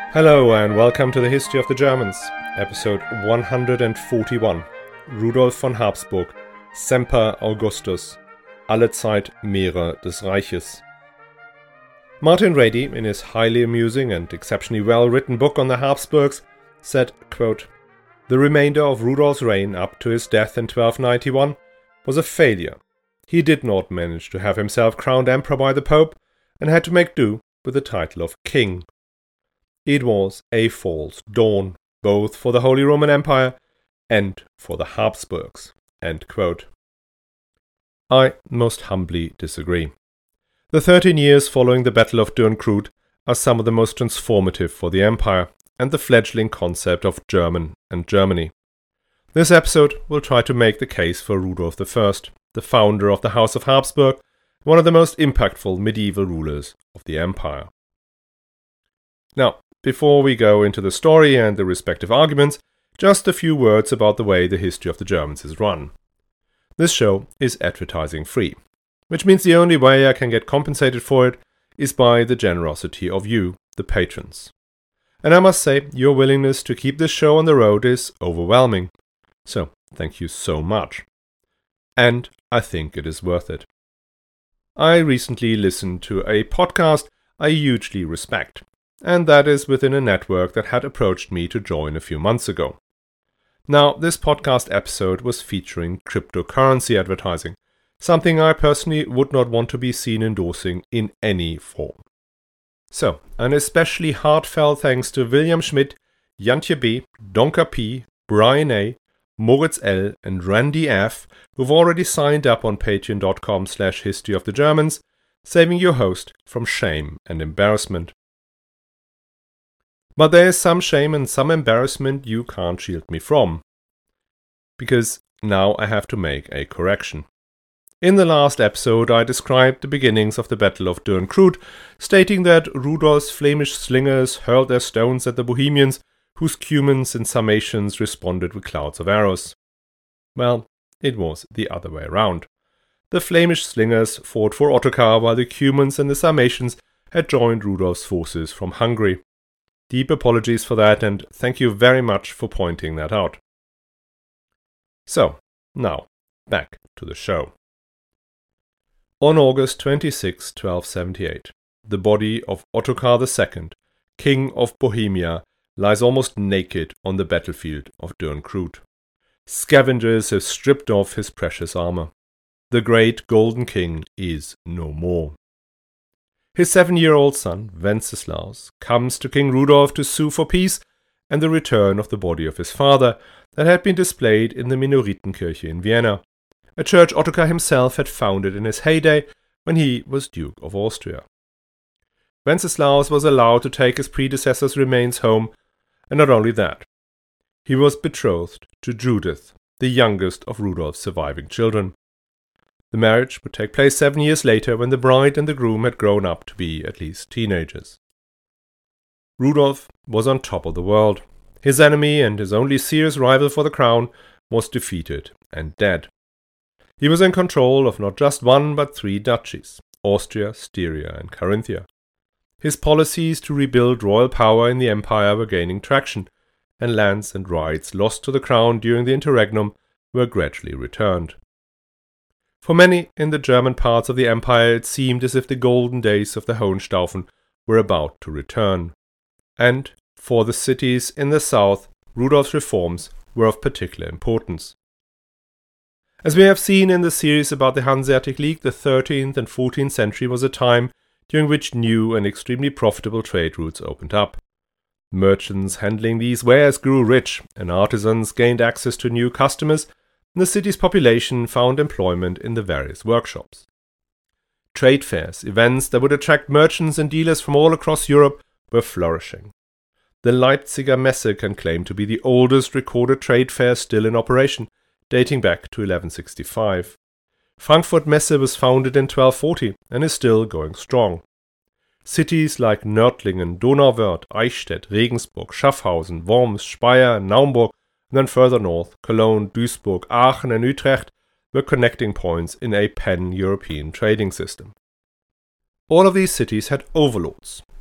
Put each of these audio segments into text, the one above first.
Hello and welcome to the History of the Germans, episode 141, Rudolf von Habsburg, Semper Augustus, Allezeit Mehrer des Reiches. Martin Rady, in his highly amusing and exceptionally well-written book on the Habsburgs, said, quote, "The remainder of Rudolf's reign up to his death in 1291 was a failure. He did not manage to have himself crowned emperor by the Pope and had to make do with the title of king. It was a false dawn, both for the Holy Roman Empire and for the Habsburgs." End quote. I most humbly disagree. The 13 years following the Battle of Dürnkruth are some of the most transformative for the empire and the fledgling concept of German and Germany. This episode will try to make the case for Rudolf I, the founder of the House of Habsburg, one of the most impactful medieval rulers of the empire. Now, before we go into the story and the respective arguments, just a few words about the way the history of the Germans is run. This show is advertising free, which means the only way I can get compensated for it is by the generosity of you, the patrons. And I must say, your willingness to keep this show on the road is overwhelming. So, thank you so much. And I think it is worth it. I recently listened to a podcast I hugely respect, and that is within a network that had approached me to join a few months ago. Now, this podcast episode was featuring cryptocurrency advertising, something I personally would not want to be seen endorsing in any form. So, an especially heartfelt thanks to William Schmidt, Jantje B., Donker P., Brian A., Moritz L., and Randy F., who've already signed up on patreon.com/historyofthegermans, saving your host from shame and embarrassment. But there is some shame and some embarrassment you can't shield me from. Because now I have to make a correction. In the last episode I described the beginnings of the Battle of Dürnkruth, stating that Rudolf's Flemish slingers hurled their stones at the Bohemians, whose Cumans and Sarmatians responded with clouds of arrows. Well, it was the other way around. The Flemish slingers fought for Ottokar while the Cumans and the Sarmatians had joined Rudolf's forces from Hungary. Deep apologies for that, and thank you very much for pointing that out. So, now, back to the show. On August 26, 1278, the body of Ottokar II, King of Bohemia, lies almost naked on the battlefield of Dürnkruth. Scavengers have stripped off his precious armor. The great Golden King is no more. His 7-year-old son, Wenceslaus, comes to King Rudolf to sue for peace and the return of the body of his father that had been displayed in the Minoritenkirche in Vienna, a church Ottokar himself had founded in his heyday when he was Duke of Austria. Wenceslaus was allowed to take his predecessor's remains home, and not only that, he was betrothed to Judith, the youngest of Rudolf's surviving children. The marriage would take place 7 years later when the bride and the groom had grown up to be at least teenagers. Rudolf was on top of the world. His enemy and his only serious rival for the crown was defeated and dead. He was in control of not just one but 3 duchies, Austria, Styria and Carinthia. His policies to rebuild royal power in the empire were gaining traction, and lands and rights lost to the crown during the interregnum were gradually returned. For many in the German parts of the empire it seemed as if the golden days of the Hohenstaufen were about to return. And for the cities in the south, Rudolf's reforms were of particular importance. As we have seen in the series about the Hanseatic League, the 13th and 14th century was a time during which new and extremely profitable trade routes opened up. Merchants handling these wares grew rich, and artisans gained access to new customers, and the city's population found employment in the various workshops. Trade fairs, events that would attract merchants and dealers from all across Europe, were flourishing. The Leipziger Messe can claim to be the oldest recorded trade fair still in operation, dating back to 1165. Frankfurt Messe was founded in 1240 and is still going strong. Cities like Nördlingen, Donauwörth, Eichstätt, Regensburg, Schaffhausen, Worms, Speyer, Naumburg, and then further north, Cologne, Duisburg, Aachen and Utrecht were connecting points in a pan-European trading system. All of these cities had overlords,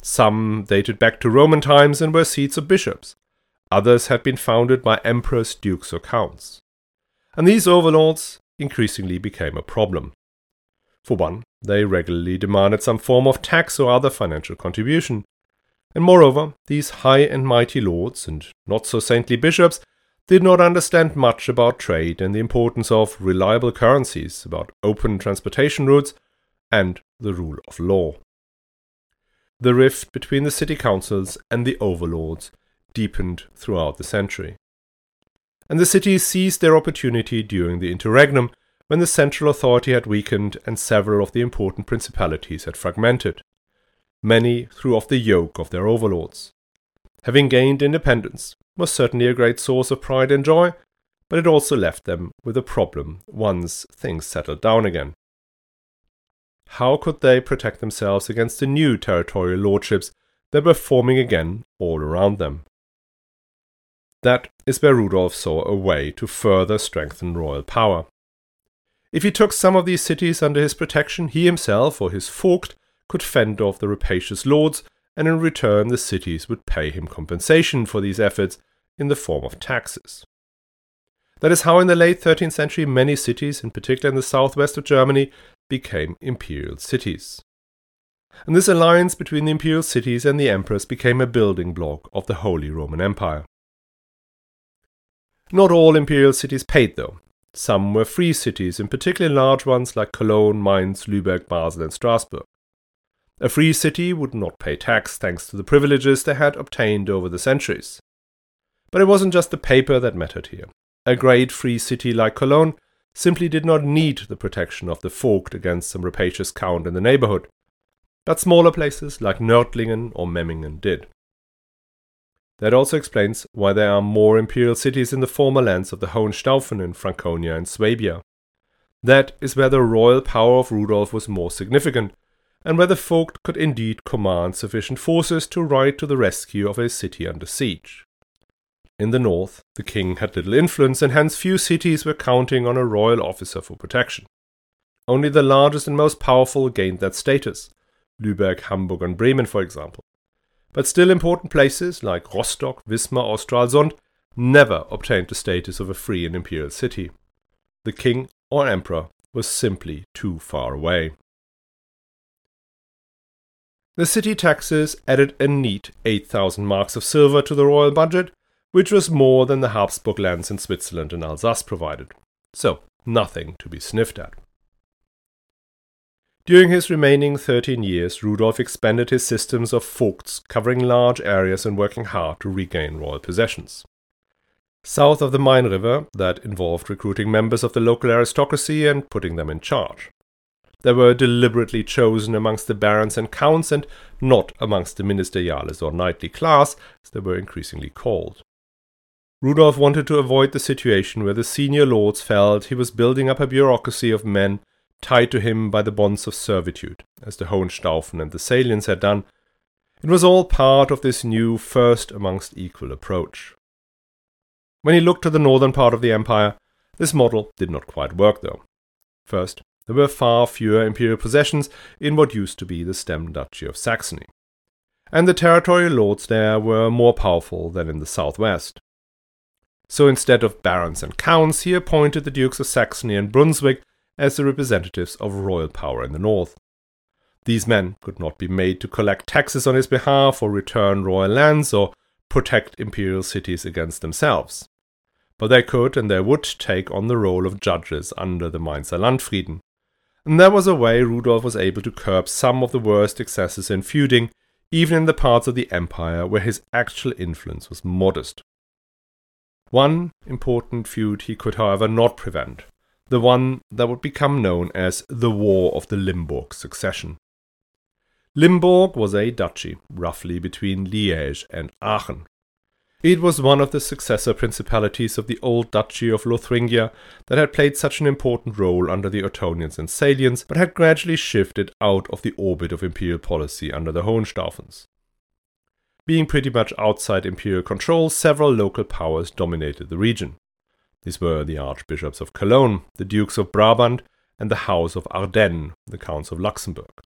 Some dated back to Roman times and were seats of bishops. Others had been founded by emperors, dukes, or counts. And these overlords increasingly became a problem. For one, they regularly demanded some form of tax or other financial contribution. And moreover, these high and mighty lords and not-so-saintly bishops did not understand much about trade and the importance of reliable currencies, about open transportation routes, and the rule of law. The rift between the city councils and the overlords deepened throughout the century. And the cities seized their opportunity during the interregnum, when the central authority had weakened and several of the important principalities had fragmented. Many threw off the yoke of their overlords. Having gained independence was certainly a great source of pride and joy, but it also left them with a problem once things settled down again. How could they protect themselves against the new territorial lordships that were forming again all around them? That is where Rudolf saw a way to further strengthen royal power. If he took some of these cities under his protection, he himself or his vogt could fend off the rapacious lords, and in return the cities would pay him compensation for these efforts in the form of taxes. That is how in the late 13th century many cities, in particular in the southwest of Germany, became imperial cities. And this alliance between the imperial cities and the emperors became a building block of the Holy Roman Empire. Not all imperial cities paid, though. Some were free cities, in particular large ones like Cologne, Mainz, Lübeck, Basel, and Strasbourg. A free city would not pay tax thanks to the privileges they had obtained over the centuries. But it wasn't just the paper that mattered here. A great free city like Cologne simply did not need the protection of the vogt against some rapacious count in the neighborhood. But smaller places like Nördlingen or Memmingen did. That also explains why there are more imperial cities in the former lands of the Hohenstaufen in Franconia and Swabia. That is where the royal power of Rudolf was more significant, and where the vogt could indeed command sufficient forces to ride to the rescue of a city under siege. In the north, the king had little influence, and hence few cities were counting on a royal officer for protection. Only the largest and most powerful gained that status, Lübeck, Hamburg, and Bremen, for example. But still important places like Rostock, Wismar, or Stralsund never obtained the status of a free and imperial city. The king or emperor was simply too far away. The city taxes added a neat 8,000 marks of silver to the royal budget, which was more than the Habsburg lands in Switzerland and Alsace provided. So, nothing to be sniffed at. During his remaining 13 years, Rudolf expanded his systems of vogts, covering large areas and working hard to regain royal possessions. South of the Main River, that involved recruiting members of the local aristocracy and putting them in charge. They were deliberately chosen amongst the barons and counts and not amongst the ministeriales or knightly class, as they were increasingly called. Rudolf wanted to avoid the situation where the senior lords felt he was building up a bureaucracy of men tied to him by the bonds of servitude, as the Hohenstaufen and the Salians had done. It was all part of this new first amongst equal approach. When he looked to the northern part of the empire, this model did not quite work though. First, there were far fewer imperial possessions in what used to be the stem duchy of Saxony. And the territorial lords there were more powerful than in the southwest. So instead of barons and counts, he appointed the dukes of Saxony and Brunswick as the representatives of royal power in the north. These men could not be made to collect taxes on his behalf or return royal lands or protect imperial cities against themselves. But they could and they would take on the role of judges under the Mainzer Landfrieden. And that was a way Rudolf was able to curb some of the worst excesses in feuding, even in the parts of the empire where his actual influence was modest. One important feud he could, however, not prevent, the one that would become known as the War of the Limburg Succession. Limburg was a duchy, roughly between Liège and Aachen. It was one of the successor principalities of the old Duchy of Lothringia that had played such an important role under the Ottonians and Salians, but had gradually shifted out of the orbit of imperial policy under the Hohenstaufens. Being pretty much outside imperial control, several local powers dominated the region. These were the archbishops of Cologne, the dukes of Brabant, and the House of Ardennes, the counts of Luxembourg.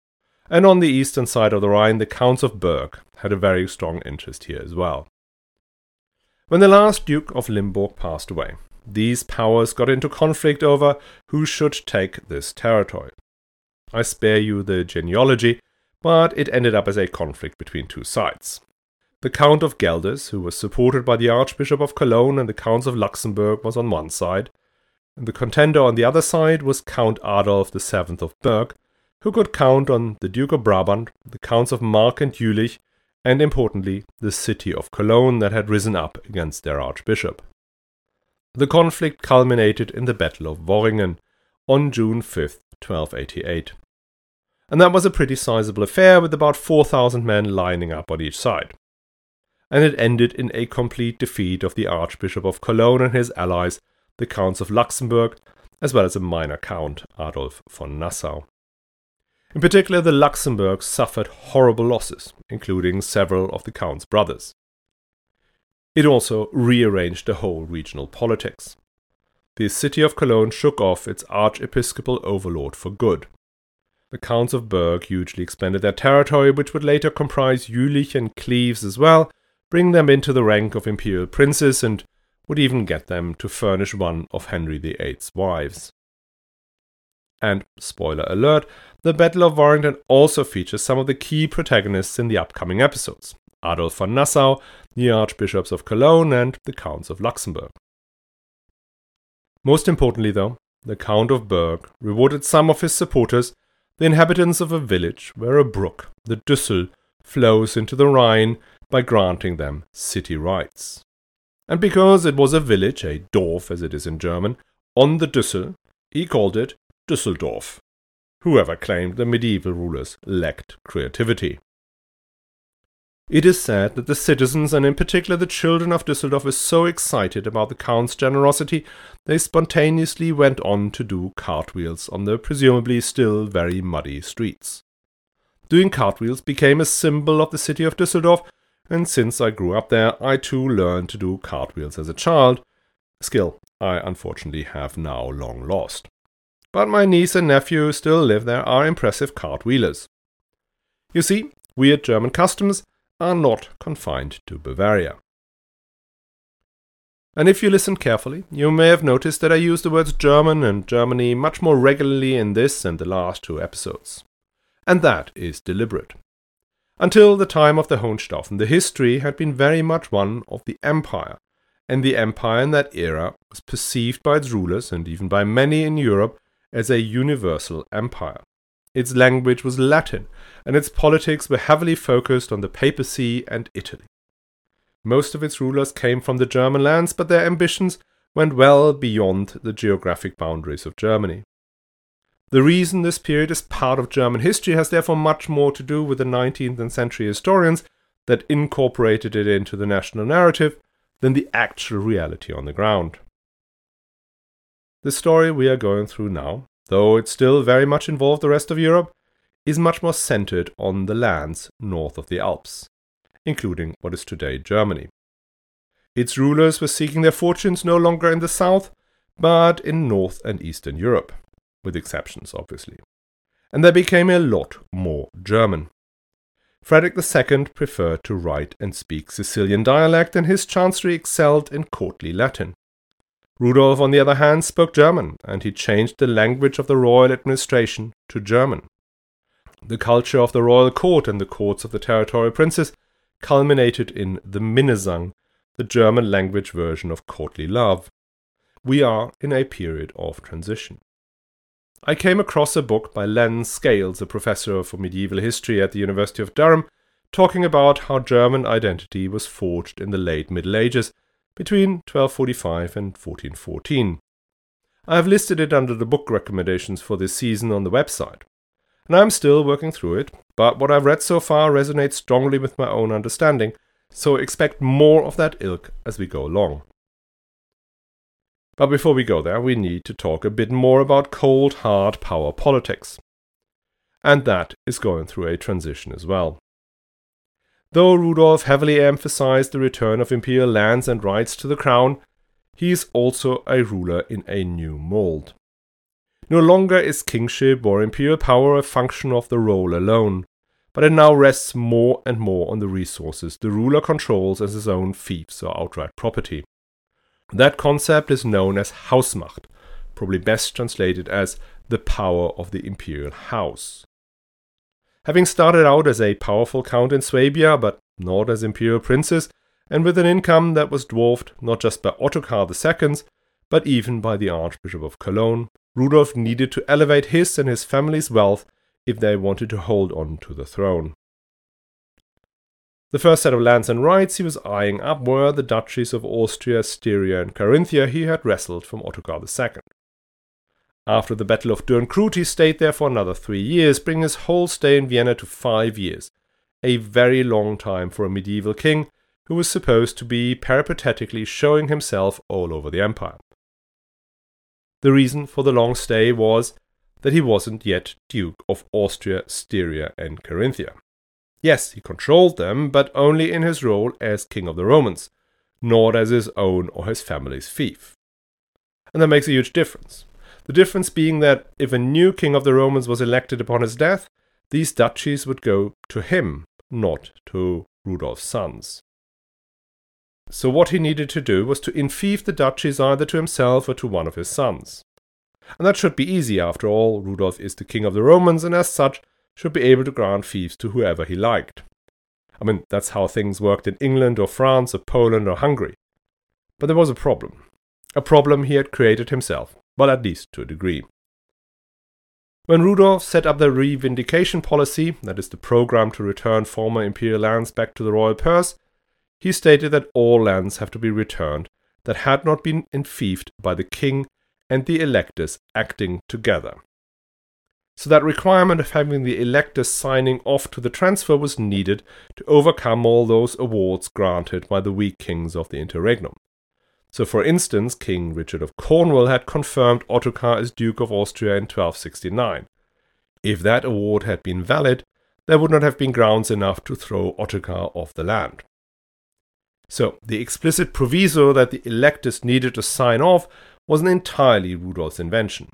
And on the eastern side of the Rhine, the Counts of Berg had a very strong interest here as well. When the last Duke of Limburg passed away, these powers got into conflict over who should take this territory. I spare you the genealogy, but it ended up as a conflict between two sides. The Count of Gelders, who was supported by the Archbishop of Cologne and the Counts of Luxembourg, was on one side, and the contender on the other side was Count Adolf VII of Berg, who could count on the Duke of Brabant, the Counts of Mark and Jülich, and importantly, the city of Cologne that had risen up against their archbishop. The conflict culminated in the Battle of Worringen on June 5, 1288. And that was a pretty sizable affair with about 4,000 men lining up on each side. And it ended in a complete defeat of the Archbishop of Cologne and his allies, the Counts of Luxembourg, as well as a minor count, Adolf von Nassau. In particular, the Luxembourgs suffered horrible losses, including several of the Count's brothers. It also rearranged the whole regional politics. The city of Cologne shook off its archiepiscopal overlord for good. The Counts of Berg hugely expanded their territory, which would later comprise Jülich and Cleves as well, bring them into the rank of imperial princes, and would even get them to furnish one of Henry VIII's wives. And, spoiler alert, the Battle of Warrington also features some of the key protagonists in the upcoming episodes: Adolf von Nassau, the Archbishops of Cologne, and the Counts of Luxembourg. Most importantly, though, the Count of Berg rewarded some of his supporters, the inhabitants of a village where a brook, the Düssel, flows into the Rhine, by granting them city rights. And because it was a village, a Dorf as it is in German, on the Düssel, he called it Düsseldorf. Whoever claimed the medieval rulers lacked creativity. It is said that the citizens, and in particular the children of Düsseldorf, were so excited about the Count's generosity, they spontaneously went on to do cartwheels on the presumably still very muddy streets. Doing cartwheels became a symbol of the city of Düsseldorf, and since I grew up there, I too learned to do cartwheels as a child, a skill I unfortunately have now long lost. But my niece and nephew who still live there are impressive cartwheelers. You see, weird German customs are not confined to Bavaria. And if you listen carefully, you may have noticed that I use the words German and Germany much more regularly in this and the last two episodes. And that is deliberate. Until the time of the Hohenstaufen, the history had been very much one of the empire, and the empire in that era was perceived by its rulers, and even by many in Europe, as a universal empire. Its language was Latin, and its politics were heavily focused on the papacy and Italy. Most of its rulers came from the German lands, but their ambitions went well beyond the geographic boundaries of Germany. The reason this period is part of German history has therefore much more to do with the 19th century historians that incorporated it into the national narrative than the actual reality on the ground. The story we are going through now, though it still very much involved the rest of Europe, is much more centered on the lands north of the Alps, including what is today Germany. Its rulers were seeking their fortunes no longer in the south, but in North and Eastern Europe, with exceptions obviously. And they became a lot more German. Frederick II preferred to write and speak Sicilian dialect, and his chancery excelled in courtly Latin. Rudolf, on the other hand, spoke German, and he changed the language of the royal administration to German. The culture of the royal court and the courts of the territorial princes culminated in the Minnesang, the German language version of courtly love. We are in a period of transition. I came across a book by Len Scales, a professor for medieval history at the University of Durham, talking about how German identity was forged in the late Middle Ages, between 1245 and 1414. I have listed it under the book recommendations for this season on the website. And I am still working through it, but what I've read so far resonates strongly with my own understanding, so expect more of that ilk as we go along. But before we go there, we need to talk a bit more about cold, hard power politics. And that is going through a transition as well. Though Rudolf heavily emphasized the return of imperial lands and rights to the crown, he is also a ruler in a new mold. No longer is kingship or imperial power a function of the role alone, but it now rests more and more on the resources the ruler controls as his own fiefs or outright property. That concept is known as Hausmacht, probably best translated as the power of the imperial house. Having started out as a powerful count in Swabia, but not as imperial princes, and with an income that was dwarfed not just by Ottokar II, but even by the Archbishop of Cologne, Rudolf needed to elevate his and his family's wealth if they wanted to hold on to the throne. The first set of lands and rights he was eyeing up were the duchies of Austria, Styria, and Carinthia he had wrestled from Ottokar II. After the Battle of Dürnkruth, he stayed there for another 3 years, bringing his whole stay in Vienna to 5 years, a very long time for a medieval king who was supposed to be peripatetically showing himself all over the empire. The reason for the long stay was that he wasn't yet Duke of Austria, Styria, and Carinthia. Yes, he controlled them, but only in his role as King of the Romans, not as his own or his family's fief. And that makes a huge difference. The difference being that if a new King of the Romans was elected upon his death, these duchies would go to him, not to Rudolf's sons. So what he needed to do was to enfief the duchies either to himself or to one of his sons. And that should be easy, after all. Rudolf is the King of the Romans and as such should be able to grant fiefs to whoever he liked. I mean, that's how things worked in England or France or Poland or Hungary. But there was a problem. A problem he had created himself, well, at least to a degree. When Rudolf set up the revindication policy, that is the program to return former imperial lands back to the royal purse, he stated that all lands have to be returned that had not been enfiefed by the king and the electors acting together. So that requirement of having the electors signing off to the transfer was needed to overcome all those awards granted by the weak kings of the interregnum. So for instance, King Richard of Cornwall had confirmed Ottokar as Duke of Austria in 1269. If that award had been valid, there would not have been grounds enough to throw Ottokar off the land. So the explicit proviso that the electors needed to sign off wasn't entirely Rudolf's invention.